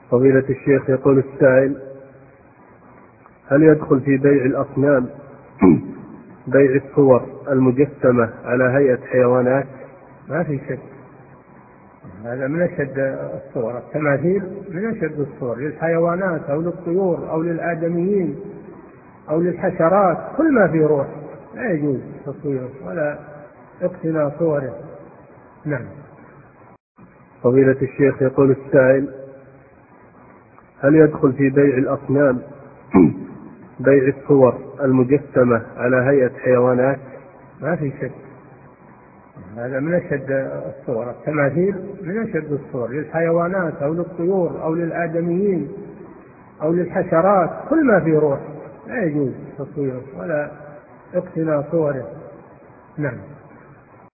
فضيلة الشيخ، يقول السائل: هل يدخل في بيع الأصنام بيع الصور المجسمة على هيئة حيوانات؟ ما في شك، هذا من أشد الصور، التماثيل من أشد الصور للحيوانات أو للطيور أو للآدميين أو للحشرات، كل ما فيه روح لا يجوز تصويره ولا اقتناء صوره. نعم. فضيلة الشيخ، يقول السائل: هل يدخل في بيع الأصنام بيع الصور المجسمة على هيئة حيوانات؟ ما في شك، هذا من أشد الصور، التماثيل من أشد الصور للحيوانات أو للطيور أو للآدميين أو للحشرات، كل ما فيه روح لا يجوز تصويره ولا اقتناء صوره. نعم.